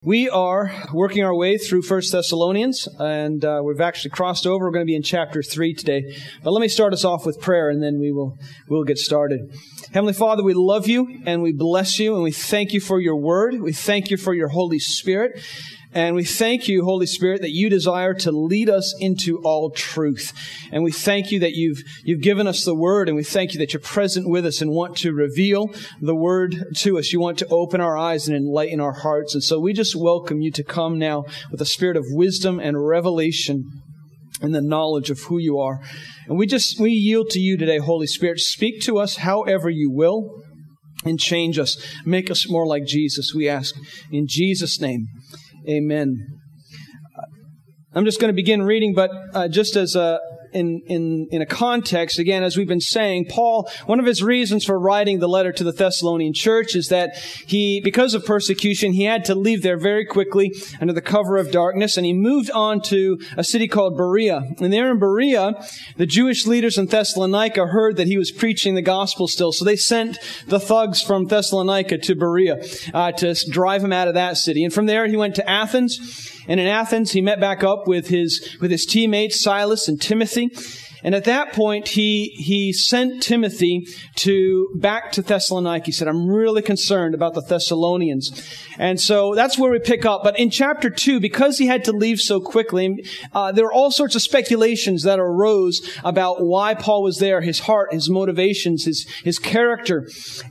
We are working our way through 1 Thessalonians, and we've actually crossed over. We're going to be in chapter 3 today. But let me start us off with prayer, and then we'll get started. Heavenly Father, we love you, and we bless you, and we thank you for your word. We thank you for your Holy Spirit. And we thank you, Holy Spirit, that you desire to lead us into all truth. And we thank you that you've given us the Word, and we thank you that you're present with us and want to reveal the Word to us. You want to open our eyes and enlighten our hearts. And so we just welcome you to come now with a spirit of wisdom and revelation and the knowledge of who you are. And we yield to you today, Holy Spirit. Speak to us however you will and change us. Make us more like Jesus, we ask. In Jesus' name. Amen. I'm just going to begin reading, but just as in a context, again, as we've been saying, Paul, one of his reasons for writing the letter to the Thessalonian church is that because of persecution, he had to leave there very quickly under the cover of darkness, and he moved on to a city called Berea. And there in Berea, the Jewish leaders in Thessalonica heard that he was preaching the gospel still, so they sent the thugs from Thessalonica to Berea to drive him out of that city. And from there, he went to Athens. And in Athens, he met back up with his teammates, Silas and Timothy. And at that point, he sent Timothy back to Thessalonica. He said, I'm really concerned about the Thessalonians. And so that's where we pick up. But in chapter 2, because he had to leave so quickly, there were all sorts of speculations that arose about why Paul was there, his heart, his motivations, his character.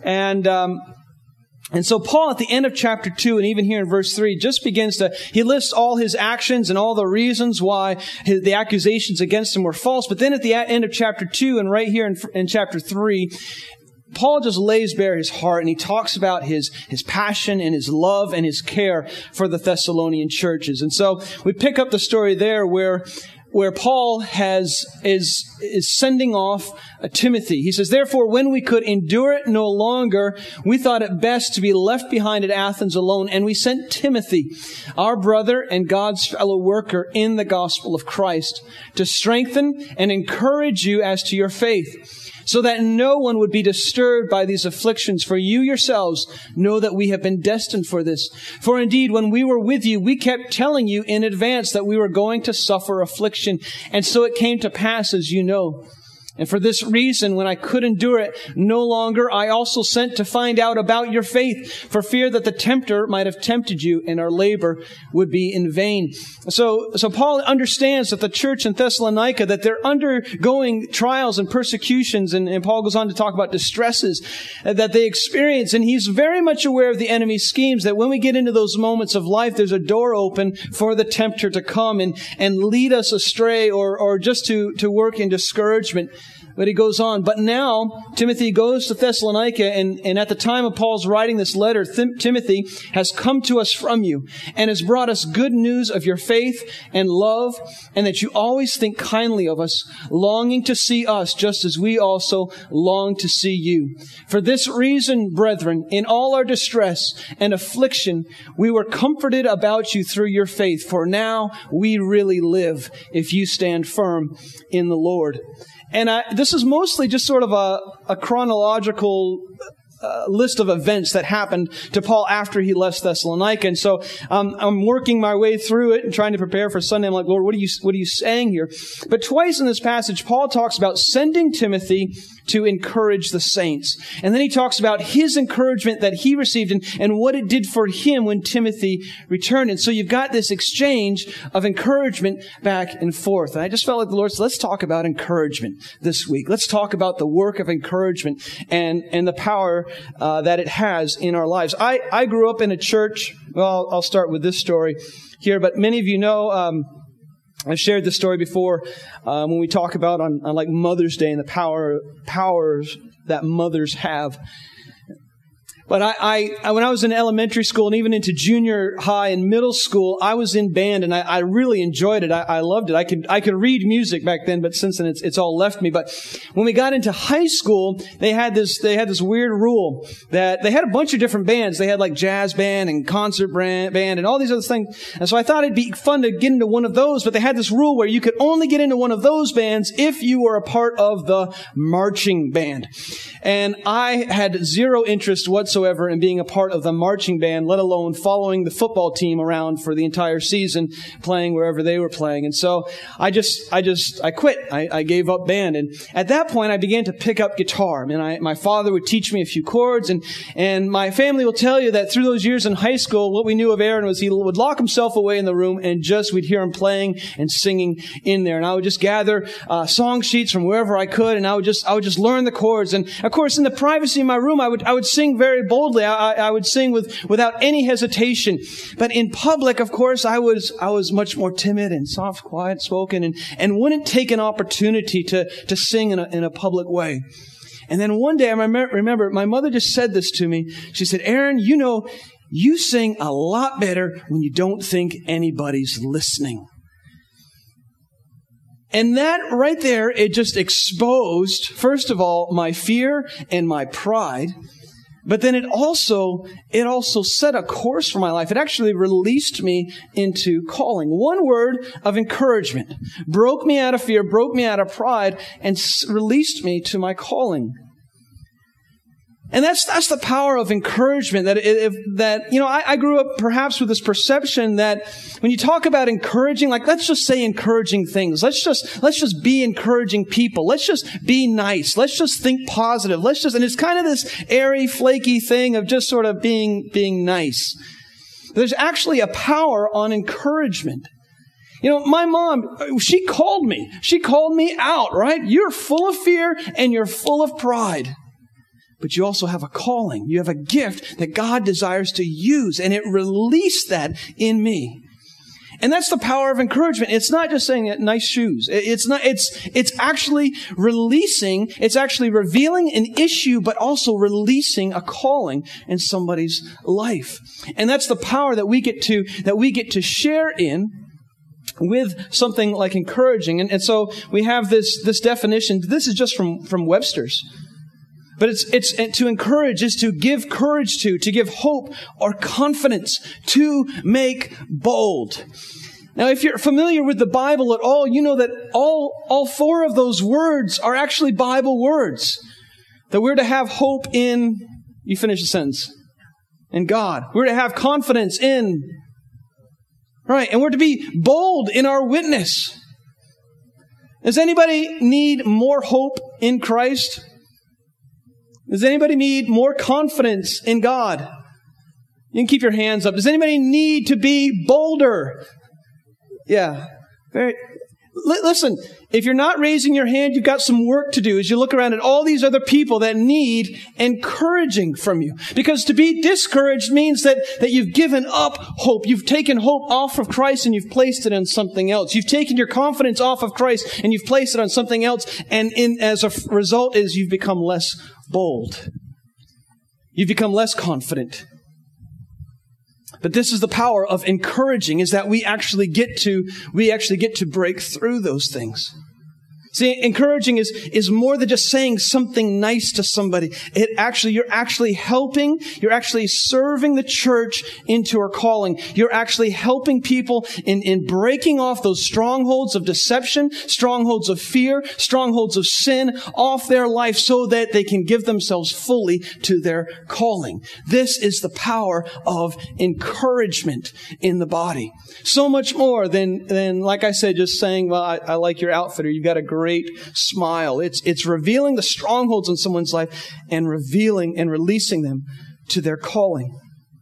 And so Paul, at the end of chapter 2, and even here in verse 3, just he lists all his actions and all the reasons why the accusations against him were false. But then at the end of chapter 2, and right here in chapter 3, Paul just lays bare his heart, and he talks about his passion and his love and his care for the Thessalonian churches. And so we pick up the story there where Paul is sending off Timothy. He says, therefore, when we could endure it no longer, we thought it best to be left behind at Athens alone. And we sent Timothy, our brother and God's fellow worker in the gospel of Christ, to strengthen and encourage you as to your faith, so that no one would be disturbed by these afflictions. For you yourselves know that we have been destined for this. For indeed, when we were with you, we kept telling you in advance that we were going to suffer affliction. And so it came to pass, as you know. And for this reason, when I could endure it no longer, I also sent to find out about your faith, for fear that the tempter might have tempted you and our labor would be in vain. So Paul understands that the church in Thessalonica, that they're undergoing trials and persecutions, and Paul goes on to talk about distresses that they experience. And he's very much aware of the enemy's schemes, that when we get into those moments of life, there's a door open for the tempter to come and lead us astray or just to work in discouragement. But he goes on. But now, Timothy goes to Thessalonica, and at the time of Paul's writing this letter, Timothy has come to us from you and has brought us good news of your faith and love, and that you always think kindly of us, longing to see us just as we also long to see you. For this reason, brethren, in all our distress and affliction, we were comforted about you through your faith. For now we really live if you stand firm in the Lord. And this is mostly just sort of a chronological list of events that happened to Paul after he left Thessalonica. And so I'm working my way through it and trying to prepare for Sunday. I'm like, Lord, what are you saying here? But twice in this passage, Paul talks about sending Timothy to encourage the saints. And then he talks about his encouragement that he received and what it did for him when Timothy returned. And so you've got this exchange of encouragement back and forth. And I just felt like the Lord said, let's talk about encouragement this week. Let's talk about the work of encouragement and the power that it has in our lives. I grew up in a church. Well, I'll start with this story here, but many of you know, I've shared this story before when we talk about on like Mother's Day and the powers that mothers have. But I when I was in elementary school and even into junior high and middle school, I was in band, and I really enjoyed it. I loved it. I could read music back then, but since then it's all left me. But when we got into high school, they had this weird rule that they had a bunch of different bands. They had like jazz band and concert band and all these other things. And so I thought it'd be fun to get into one of those, but they had this rule where you could only get into one of those bands if you were a part of the marching band. And I had zero interest whatsoever whatsoever in being a part of the marching band, let alone following the football team around for the entire season, playing wherever they were playing. And so I quit. I gave up band. And at that point, I began to pick up guitar. And my father would teach me a few chords. And my family will tell you that through those years in high school, what we knew of Aaron was he would lock himself away in the room and we'd hear him playing and singing in there. And I would just gather song sheets from wherever I could, and I would just learn the chords. And of course, in the privacy of my room, I would sing very boldly. I would sing without any hesitation. But in public, of course, I was much more timid and soft, quiet spoken, and wouldn't take an opportunity to sing in a public way. And then one day, I remember my mother just said this to me. She said, "Aaron, you sing a lot better when you don't think anybody's listening." And that right there, it just exposed, first of all, my fear and my pride. But then it also set a course for my life. It actually released me into calling. One word of encouragement broke me out of fear, broke me out of pride, and released me to my calling. And that's the power of encouragement. I grew up perhaps with this perception that when you talk about encouraging, like let's just say encouraging things. Let's just be encouraging people. Let's just be nice. Let's just think positive. and it's kind of this airy, flaky thing of just sort of being nice. There's actually a power on encouragement. My mom, she called me. She called me out, right? You're full of fear and you're full of pride. But you also have a calling. You have a gift that God desires to use, and it released that in me. And that's the power of encouragement. It's not just saying nice shoes. It's actually releasing, it's actually revealing an issue, but also releasing a calling in somebody's life. And that's the power that we get to share in with something like encouraging. And so we have this definition. This is just from Webster's. But it's to encourage is to give courage to give hope or confidence, to make bold. Now, if you're familiar with the Bible at all, you know that all four of those words are actually Bible words. That we're to have hope in, you finish the sentence, in God. We're to have confidence in, right, and we're to be bold in our witness. Does anybody need more hope in Christ? Does anybody need more confidence in God? You can keep your hands up. Does anybody need to be bolder? Yeah. Listen, if you're not raising your hand, you've got some work to do as you look around at all these other people that need encouraging from you. Because to be discouraged means that you've given up hope. You've taken hope off of Christ and you've placed it on something else. You've taken your confidence off of Christ and you've placed it on something else. And as a result is you've become less bold. You've become less confident. But this is the power of encouraging, is that we actually get to break through those things. See, encouraging is more than just saying something nice to somebody. You're actually helping, you're actually serving the church into our calling. You're actually helping people in breaking off those strongholds of deception, strongholds of fear, strongholds of sin off their life so that they can give themselves fully to their calling. This is the power of encouragement in the body. So much more than like I said, just saying, well, I like your outfit, or you've got a great smile. It's revealing the strongholds in someone's life and revealing and releasing them to their calling.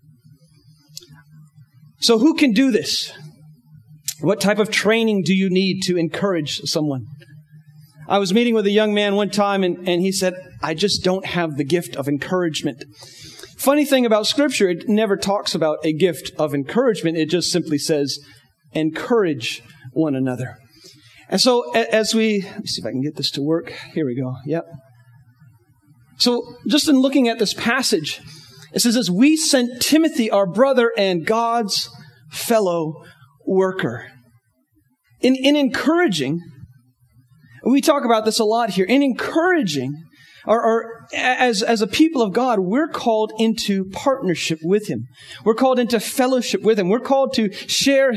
So who can do this? What type of training do you need to encourage someone? I was meeting with a young man one time and he said, I just don't have the gift of encouragement. Funny thing about Scripture, it never talks about a gift of encouragement. It just simply says, encourage one another. And so let me see if I can get this to work. Here we go. Yep. So just in looking at this passage, it says this, we sent Timothy, our brother and God's fellow worker. In encouraging, we talk about this a lot here, in encouraging, or as a people of God, we're called into partnership with Him. We're called into fellowship with Him. We're called to share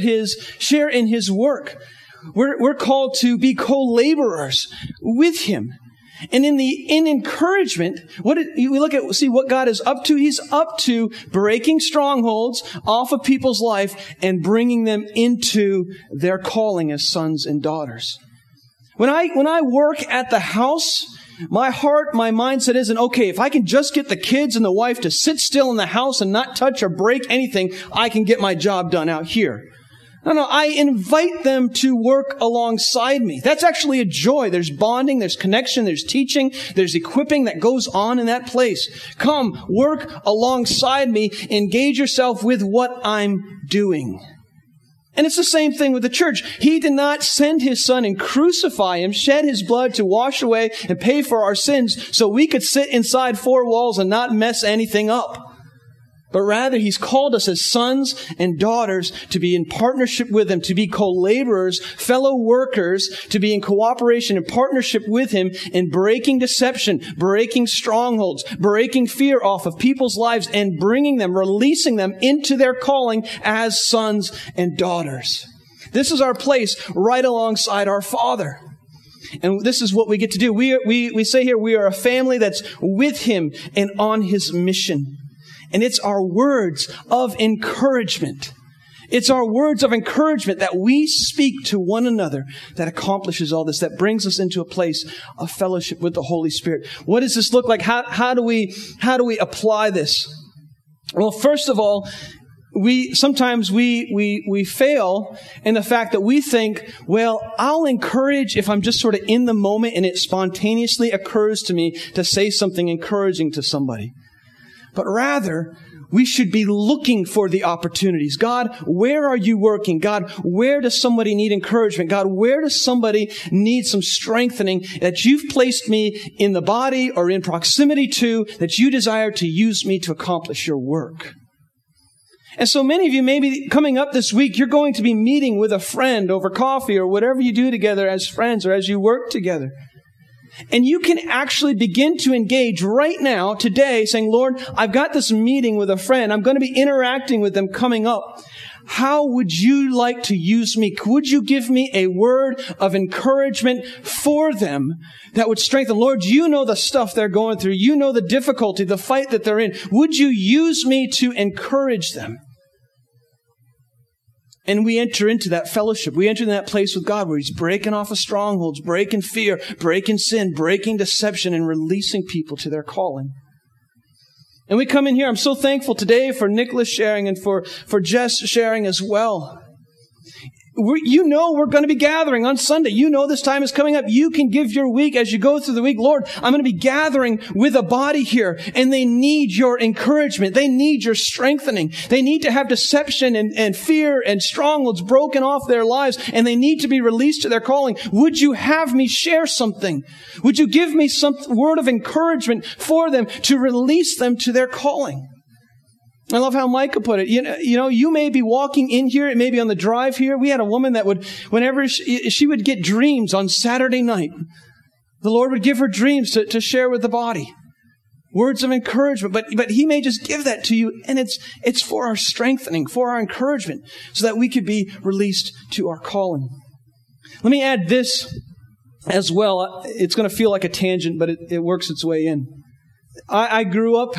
in His work. We're called to be co-laborers with Him. And in encouragement, we see what God is up to. He's up to breaking strongholds off of people's life and bringing them into their calling as sons and daughters. When I work at the house, my heart, my mindset isn't, okay, if I can just get the kids and the wife to sit still in the house and not touch or break anything, I can get my job done out here. No, I invite them to work alongside me. That's actually a joy. There's bonding, there's connection, there's teaching, there's equipping that goes on in that place. Come, work alongside me, engage yourself with what I'm doing. And it's the same thing with the church. He did not send His Son and crucify Him, shed His blood to wash away and pay for our sins so we could sit inside four walls and not mess anything up. But rather, He's called us as sons and daughters to be in partnership with Him, to be co-laborers, fellow workers, to be in cooperation and partnership with Him in breaking deception, breaking strongholds, breaking fear off of people's lives, and bringing them, releasing them into their calling as sons and daughters. This is our place right alongside our Father. And this is what we get to do. We say here we are a family that's with Him and on His mission. And it's our words of encouragement. It's our words of encouragement that we speak to one another that accomplishes all this, that brings us into a place of fellowship with the Holy Spirit. What does this look like? How do we apply this? Well, first of all, sometimes we fail in the fact that we think, well, I'll encourage if I'm just sort of in the moment and it spontaneously occurs to me to say something encouraging to somebody. But rather, we should be looking for the opportunities. God, where are you working? God, where does somebody need encouragement? God, where does somebody need some strengthening that you've placed me in the body or in proximity to, that you desire to use me to accomplish your work? And so many of you, maybe coming up this week, you're going to be meeting with a friend over coffee or whatever you do together as friends or as you work together. And you can actually begin to engage right now, today, saying, Lord, I've got this meeting with a friend. I'm going to be interacting with them coming up. How would you like to use me? Would you give me a word of encouragement for them that would strengthen? Lord, you know the stuff they're going through. You know the difficulty, the fight that they're in. Would you use me to encourage them? And we enter into that fellowship. We enter in that place with God where He's breaking off of strongholds, breaking fear, breaking sin, breaking deception, and releasing people to their calling. And we come in here. I'm so thankful today for Nicholas sharing and for Jess sharing as well. You know we're going to be gathering on Sunday. You know this time is coming up. You can give your week as you go through the week. Lord, I'm going to be gathering with a body here, and they need your encouragement. They need your strengthening. They need to have deception and fear and strongholds broken off their lives, and they need to be released to their calling. Would you have me share something? Would you give me some word of encouragement for them to release them to their calling? I love how Micah put it. You know, you may be walking in here, it may be on the drive here. We had a woman that would, whenever she would get dreams on Saturday night, the Lord would give her dreams to share with the body. Words of encouragement. But He may just give that to you, and it's for our strengthening, for our encouragement, so that we could be released to our calling. Let me add this as well. It's going to feel like a tangent, but it works its way in. I grew up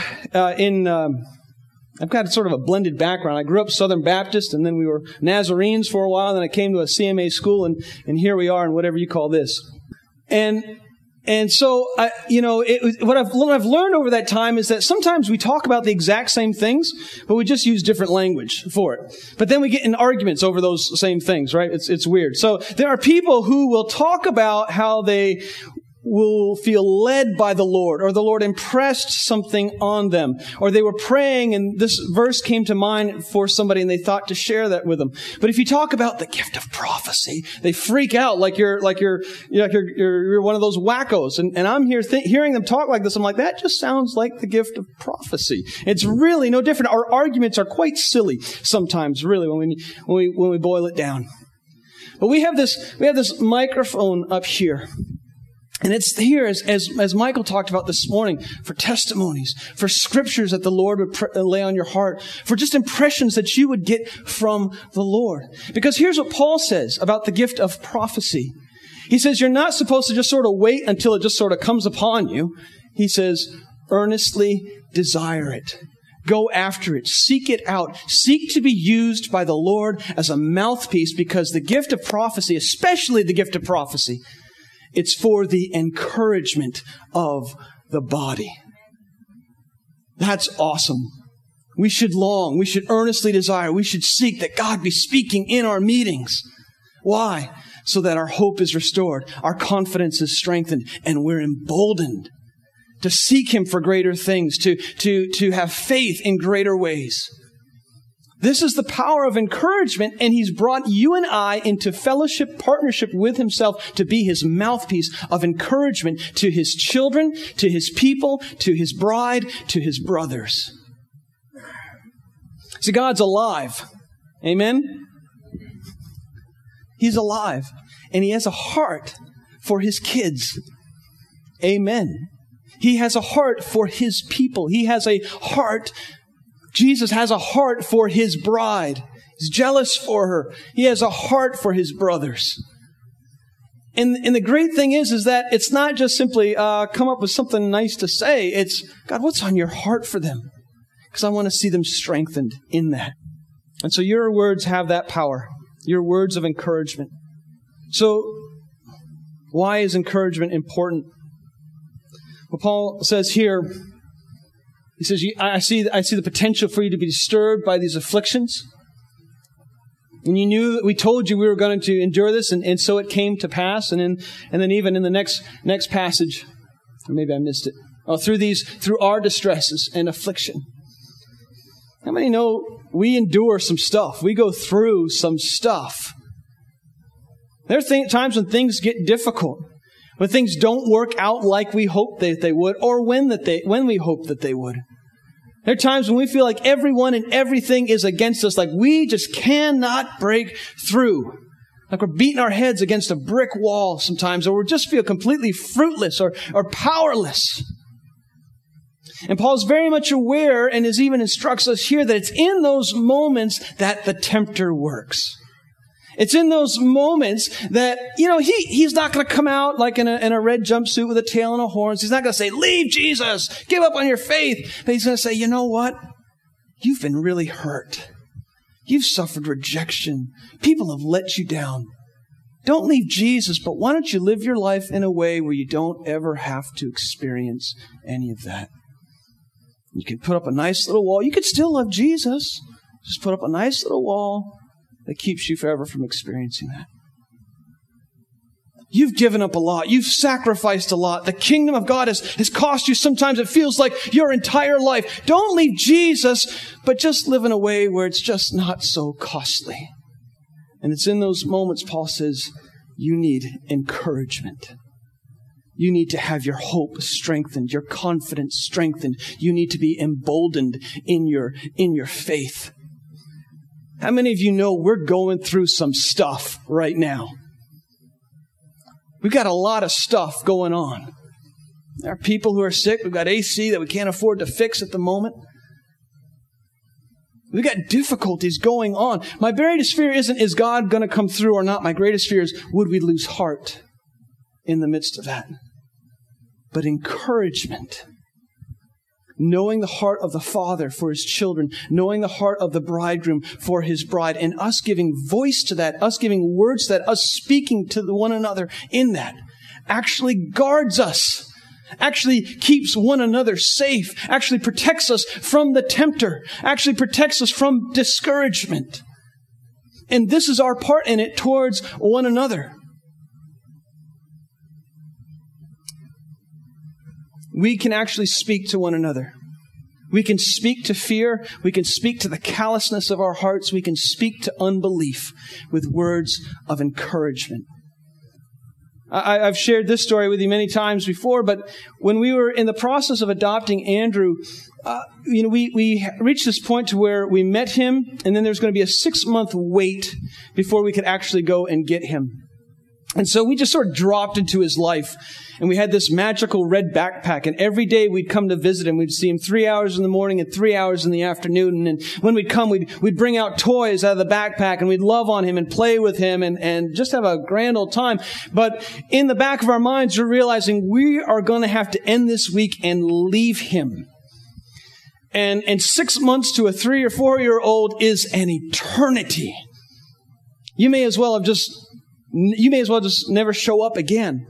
I've got sort of a blended background. I grew up Southern Baptist, and then we were Nazarenes for a while, and then I came to a CMA school, and here we are in whatever you call this. And so, what I've learned over that time is that sometimes we talk about the exact same things, but we just use different language for it. But then we get in arguments over those same things, right? It's weird. So there are people who will talk about how they will feel led by the Lord, or the Lord impressed something on them, or they were praying and this verse came to mind for somebody and they thought to share that with them. But if you talk about the gift of prophecy, they freak out like you're one of those wackos. And I'm here hearing them talk like this. I'm like, that just sounds like the gift of prophecy. It's really no different. Our arguments are quite silly sometimes, really, when we boil it down. But we have this microphone up here. And it's here, as Michael talked about this morning, for testimonies, for scriptures that the Lord would lay on your heart, for just impressions that you would get from the Lord. Because here's what Paul says about the gift of prophecy. He says you're not supposed to just sort of wait until it just sort of comes upon you. He says, earnestly desire it. Go after it. Seek it out. Seek to be used by the Lord as a mouthpiece, because the gift of prophecy, especially the gift of prophecy, it's for the encouragement of the body. That's awesome. We should long. We should earnestly desire. We should seek that God be speaking in our meetings. Why? So that our hope is restored, our confidence is strengthened, and we're emboldened to seek Him for greater things, to have faith in greater ways. This is the power of encouragement, and He's brought you and I into fellowship, partnership with Himself to be His mouthpiece of encouragement to His children, to His people, to His bride, to His brothers. See, God's alive. Amen? He's alive, and He has a heart for His kids. Amen. He has a heart for His people. He has a heart. Jesus has a heart for His bride. He's jealous for her. He has a heart for His brothers. And the great thing is that it's not just simply come up with something nice to say. It's, God, what's on your heart for them? Because I want to see them strengthened in that. And so your words have that power. Your words of encouragement. So why is encouragement important? Well, Paul says here, he says, I see the potential for you to be disturbed by these afflictions. And you knew that we told you we were going to endure this, and so it came to pass. And then even in the next passage, or maybe I missed it. Through our distresses and affliction. How many know we endure some stuff? We go through some stuff. There are times when things get difficult. When things don't work out like we hoped that they would, or when we hoped that they would. There are times when we feel like everyone and everything is against us, like we just cannot break through. Like we're beating our heads against a brick wall sometimes, or we just feel completely fruitless or powerless. And Paul's very much aware, and even instructs us here, that it's in those moments that the tempter works. It's in those moments that, he's not going to come out like in a red jumpsuit with a tail and a horns. He's not going to say, leave Jesus, give up on your faith. But he's going to say, you know what? You've been really hurt. You've suffered rejection. People have let you down. Don't leave Jesus, but why don't you live your life in a way where you don't ever have to experience any of that? You can put up a nice little wall. You could still love Jesus. Just put up a nice little wall that keeps you forever from experiencing that. You've given up a lot. You've sacrificed a lot. The kingdom of God has cost you. Sometimes it feels like your entire life. Don't leave Jesus, but just live in a way where it's just not so costly. And it's in those moments, Paul says, you need encouragement. You need to have your hope strengthened, your confidence strengthened. You need to be emboldened in your faith. How many of you know we're going through some stuff right now? We've got a lot of stuff going on. There are people who are sick. We've got AC that we can't afford to fix at the moment. We've got difficulties going on. My greatest fear isn't, is God going to come through or not? My greatest fear is, would we lose heart in the midst of that? But encouragement. Knowing the heart of the Father for His children, knowing the heart of the bridegroom for His bride, and us giving voice to that, us giving words to that, us speaking to one another in that, actually guards us, actually keeps one another safe, actually protects us from the tempter, actually protects us from discouragement. And this is our part in it towards one another. We can actually speak to one another. We can speak to fear. We can speak to the callousness of our hearts. We can speak to unbelief with words of encouragement. I've shared this story with you many times before, but when we were in the process of adopting Andrew, we reached this point to where we met him, and then there's going to be a 6-month wait before we could actually go and get him. And so we just sort of dropped into his life, and we had this magical red backpack, and every day we'd come to visit him. We'd see him 3 hours in the morning and 3 hours in the afternoon. And when we'd come, we'd bring out toys out of the backpack, and we'd love on him and play with him and just have a grand old time. But in the back of our minds, we're realizing we are going to have to end this week and leave him. And 6 months to a 3 or 4 year old is an eternity. You may as well just never show up again.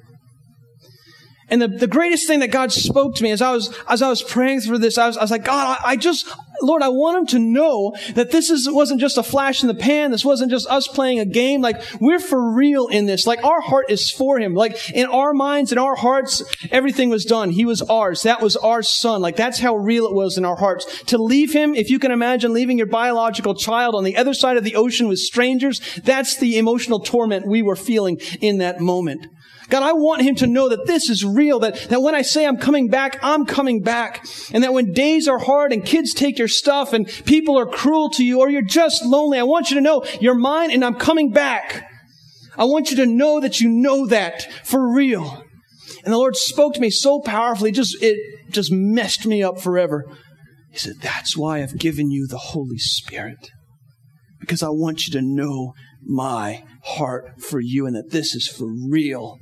And the greatest thing that God spoke to me as I was praying through this, I was like, God, Lord, I want him to know that this wasn't just a flash in the pan. This wasn't just us playing a game. Like, we're for real in this. Like, our heart is for him. Like, in our minds, in our hearts, everything was done. He was ours. That was our son. Like, that's how real it was in our hearts. To leave him, if you can imagine leaving your biological child on the other side of the ocean with strangers, that's the emotional torment we were feeling in that moment. God, I want him to know that this is real, that when I say I'm coming back, I'm coming back. And that when days are hard and kids take your stuff and people are cruel to you or you're just lonely, I want you to know you're mine and I'm coming back. I want you to know that you know that for real. And the Lord spoke to me so powerfully, it just messed me up forever. He said, that's why I've given you the Holy Spirit. Because I want you to know my heart for you and that this is for real.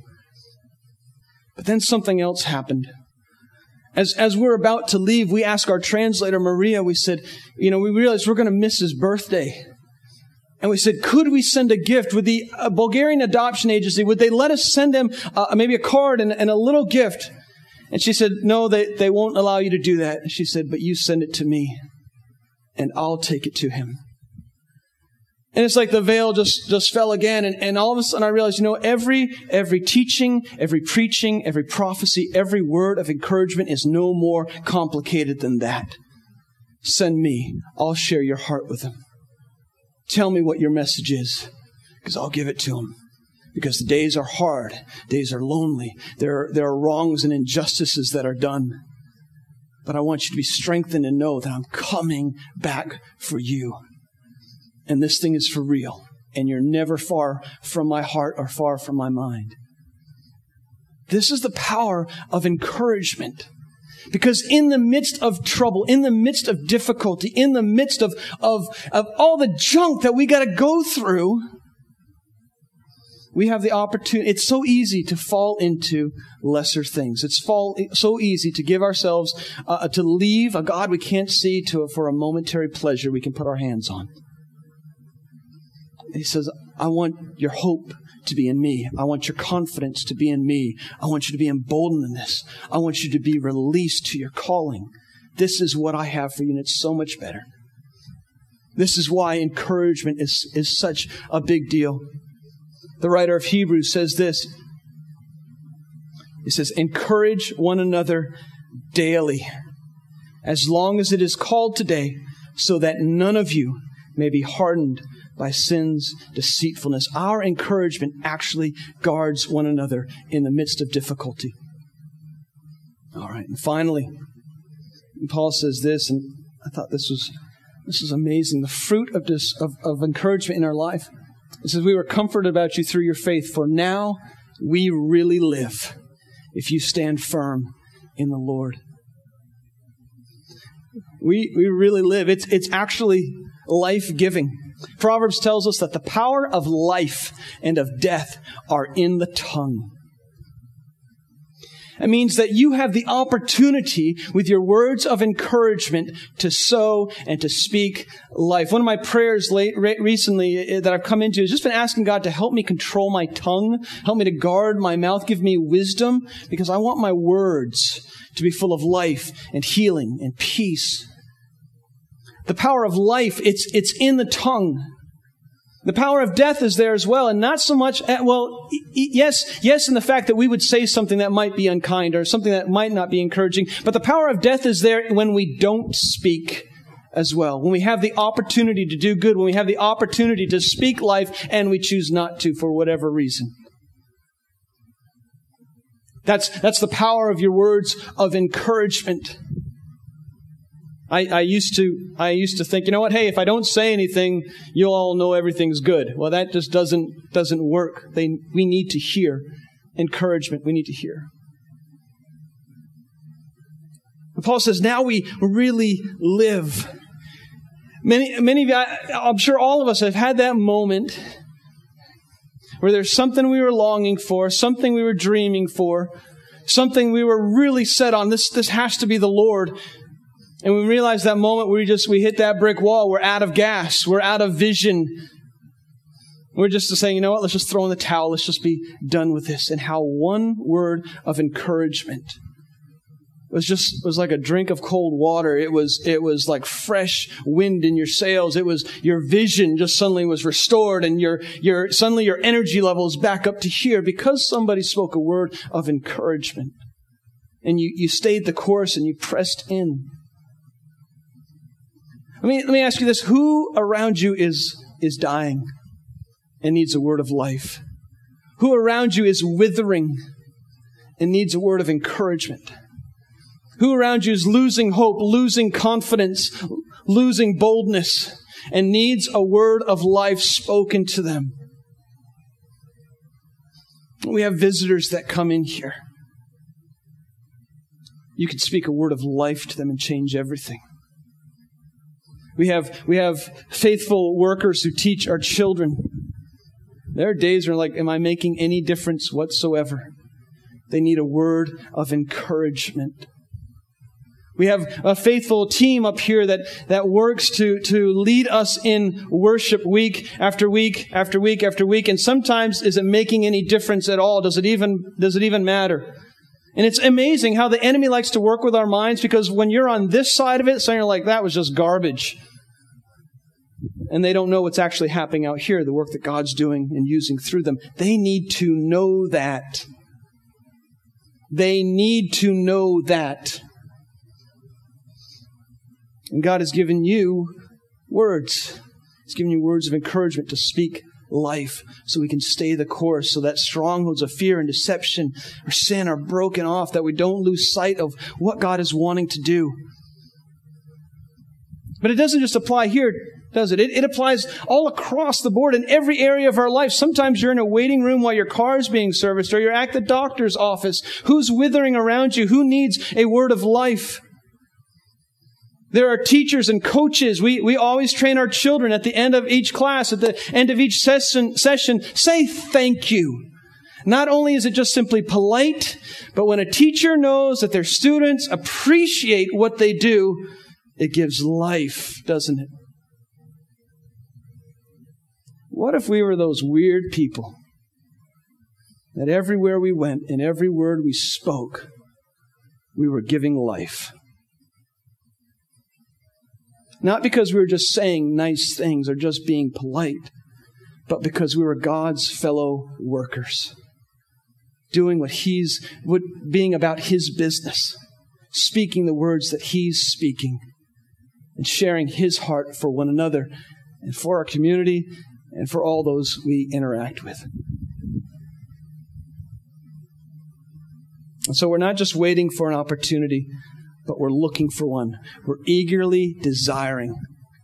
But then something else happened. As we're about to leave, we asked our translator, Maria, we said, we realized we're going to miss his birthday. And we said, could we send a gift? With the Bulgarian Adoption Agency, would they let us send him maybe a card and a little gift? And she said, no, they won't allow you to do that. And she said, but you send it to me and I'll take it to him. And it's like the veil just fell again. And all of a sudden I realized, every teaching, every preaching, every prophecy, every word of encouragement is no more complicated than that. Send me. I'll share your heart with him. Tell me what your message is, because I'll give it to him. Because the days are hard. Days are lonely. There are wrongs and injustices that are done. But I want you to be strengthened and know that I'm coming back for you. And this thing is for real. And you're never far from my heart or far from my mind. This is the power of encouragement. Because in the midst of trouble, in the midst of difficulty, in the midst of all the junk that we got to go through, we have the opportunity. It's so easy to fall into lesser things. It's so easy to give ourselves, to leave a God we can't see for a momentary pleasure we can put our hands on. He says, I want your hope to be in me. I want your confidence to be in me. I want you to be emboldened in this. I want you to be released to your calling. This is what I have for you, and it's so much better. This is why encouragement is such a big deal. The writer of Hebrews says this. He says, encourage one another daily, as long as it is called today, so that none of you may be hardened by sin's deceitfulness. Our encouragement actually guards one another in the midst of difficulty. All right, and finally, Paul says this, and I thought this was amazing. The fruit of encouragement in our life. It says, we were comforted about you through your faith, for now we really live if you stand firm in the Lord. We really live. It's actually life-giving. Proverbs tells us that the power of life and of death are in the tongue. It means that you have the opportunity with your words of encouragement to sow and to speak life. One of my prayers recently that I've come into has just been asking God to help me control my tongue, help me to guard my mouth, give me wisdom, because I want my words to be full of life and healing and peace. The power of life, it's in the tongue. The power of death is there as well, and not so much, yes, in the fact that we would say something that might be unkind or something that might not be encouraging, but the power of death is there when we don't speak as well. When we have the opportunity to do good, when we have the opportunity to speak life and we choose not to for whatever reason. That's the power of your words of encouragement. I used to think, you know what? Hey, if I don't say anything, you'll all know everything's good. Well, that just doesn't work. We need to hear encouragement. We need to hear. And Paul says, now we really live. Many of you, I'm sure all of us have had that moment where there's something we were longing for, something we were dreaming for, something we were really set on. This has to be the Lord. And we realize that moment where we hit that brick wall. We're out of gas. We're out of vision. We're just saying, you know what? Let's just throw in the towel. Let's just be done with this. And how one word of encouragement was like a drink of cold water. It was like fresh wind in your sails. It was your vision just suddenly was restored, and suddenly your energy level is back up to here because somebody spoke a word of encouragement. And you stayed the course and you pressed in. Let me ask you this. Who around you is dying and needs a word of life? Who around you is withering and needs a word of encouragement? Who around you is losing hope, losing confidence, losing boldness, and needs a word of life spoken to them? We have visitors that come in here. You could speak a word of life to them and change everything. We have faithful workers who teach our children. There are days where am I making any difference whatsoever? They need a word of encouragement. We have a faithful team up here that works to lead us in worship week after week after week after week. And sometimes, is it making any difference at all? Does it even matter? And it's amazing how the enemy likes to work with our minds, because when you're on this side of it, saying like, that was just garbage. And they don't know what's actually happening out here, the work that God's doing and using through them. They need to know that. They need to know that. And God has given you words. He's given you words of encouragement to speak life so we can stay the course, so that strongholds of fear and deception or sin are broken off, that we don't lose sight of what God is wanting to do. But it doesn't just apply here, does it? It applies all across the board in every area of our life. Sometimes you're in a waiting room while your car is being serviced, or you're at the doctor's office. Who's withering around you? Who needs a word of life? There are teachers and coaches. We always train our children at the end of each class, at the end of each session, say thank you. Not only is it just simply polite, but when a teacher knows that their students appreciate what they do, it gives life, doesn't it? What if we were those weird people that everywhere we went and every word we spoke, we were giving life? Not because we were just saying nice things or just being polite, but because we were God's fellow workers, doing being about His business, speaking the words that He's speaking, and sharing His heart for one another and for our community and for all those we interact with. And so we're not just waiting for an opportunity, but we're looking for one. We're eagerly desiring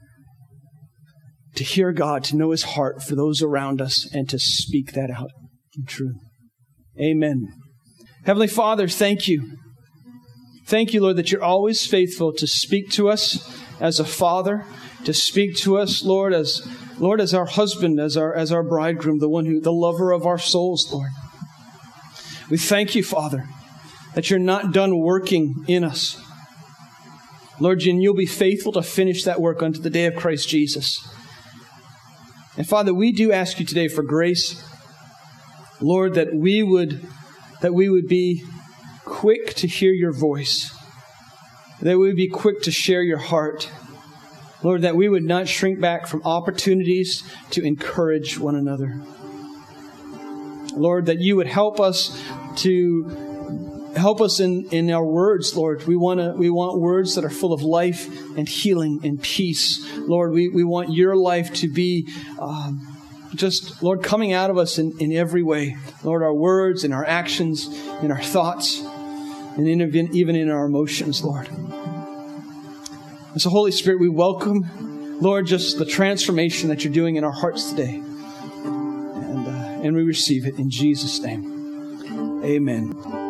to hear God, to know His heart for those around us, and to speak that out in truth. Amen. Heavenly Father, thank you. Thank you, Lord, that you're always faithful to speak to us as a father, to speak to us, Lord, as our husband, as our bridegroom, the lover of our souls, Lord. We thank you, Father, that you're not done working in us. Lord, and you'll be faithful to finish that work unto the day of Christ Jesus. And Father, we do ask you today for grace, Lord, that we would be quick to hear your voice, that we would be quick to share your heart. Lord, that we would not shrink back from opportunities to encourage one another. Lord, that you would help us in our words, Lord. We want words that are full of life and healing and peace. Lord, we want your life to be Lord, coming out of us in every way. Lord, our words and our actions and our thoughts and even in our emotions, Lord. And so, Holy Spirit, we welcome, Lord, just the transformation that you're doing in our hearts today. And we receive it in Jesus' name. Amen.